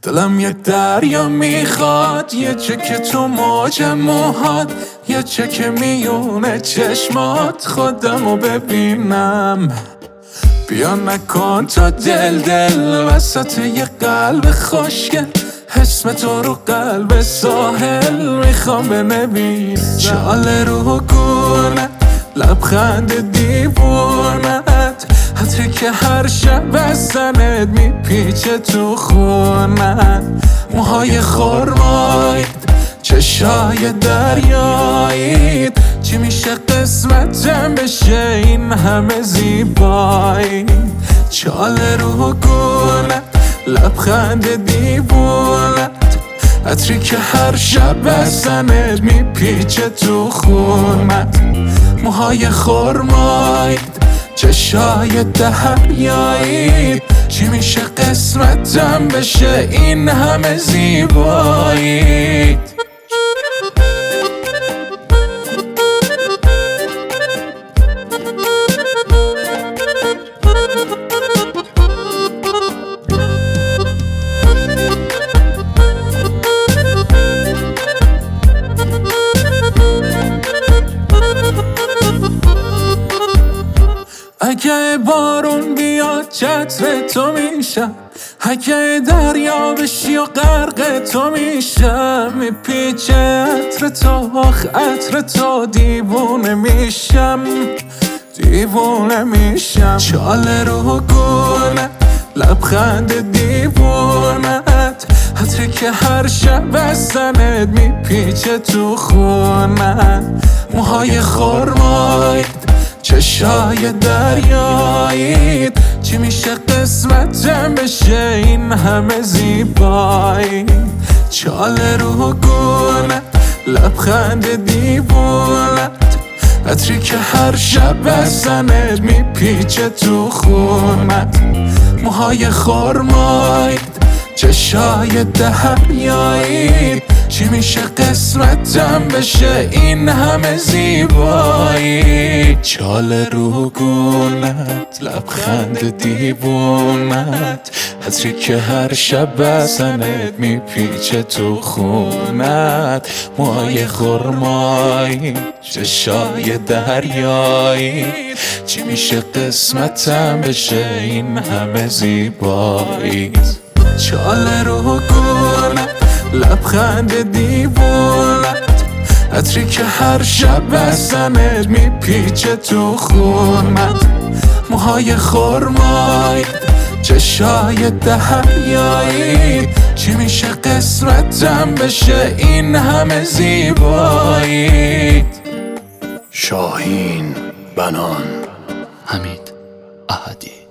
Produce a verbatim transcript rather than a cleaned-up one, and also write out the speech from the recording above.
دلم یه دریا میخواد، یه چک تو موج موهات، یه چک میونه چشمات، خودمو ببینم. بیا نکن تا دل دل وسط یه قلب خوشگل، اسم تو رو قلب ساحل میخوام بنویسم. چاله رو گونه لبخند دیوونت، حتی که هر شب از زنت میپیچه تو خونت. موهای خرمایید، چشای دریایید، چی میشه قسمتم بشه این همه زیبایی. چاله رو گونه لبخند دیوونت، عطری که هر شب از زنت میپیچه تو خونت. موهای خرمایید، چشای دریایید، چی میشه قسمتم بشه این همه زیبایی. اگه بارون بیاد چتر تو میشم، اگه دریا بشی و غرق تو میشم. میپیچه عطر تو، آخ عطر تو، دیوونه میشم، دیوونه میشم. چاله رو گونه لبخند دیوونت، عطری که هر شب از زنت میپیچه تو خونت. موهای خرمایید، چشای دریایید، چی میشه قسمتم بشه این همه زیبایی. چاله رو گونه لبخند دیوونت، عطری که هر شب از زنت میپیچه تو خونت. موهای خرمایید، چشای دریایید، چی میشه قسمتم بشه این همه زیبایی. چاله رو گونت لبخند دیوونت، عطری که هر شب از زنت میپیچه تو خونت. موهای خرمایی، چشای دریایی، چی میشه قسمتم بشه این همه زیبایی. چاله رو گونه لبخند دیوونت، عطری که هر شب از زنت میپیچه تو خونت. موهای خرمایید، چشای دریایید، چی میشه قسمتم بشه این همه زیبایی. شاهین بنان، حمید احدی.